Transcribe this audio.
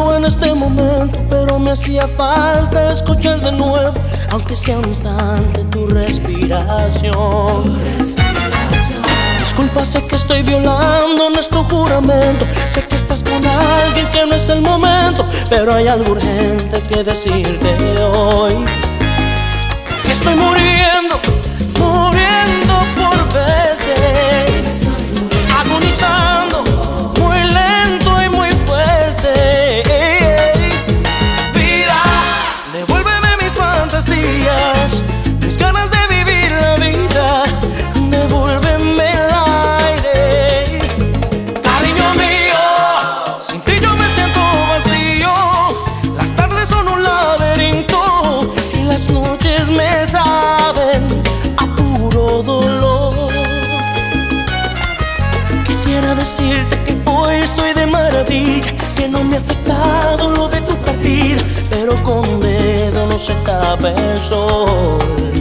contigo en este momento, pero me hacía falta escuchar de nuevo, aunque sea un instante, tu respiración. Disculpa, sé que estoy violando nuestro juramento, sé que estás con alguien que no es el momento, pero hay algo urgente que decirte hoy. Que estoy muriendo, muriendo por verte, agonizando, muy lento y muy fuerte. Vida, devuélveme mis fantasías, mis ganas de vivir la vida, devuélveme el aire. Cariño mío, sin ti yo me siento vacío, las tardes son un laberinto y las noches me saben a puro dolor. Quisiera decirte que hoy estoy de maravilla, que no me ha afectado lo de tu partida, pero con dedo no se tapa el sol.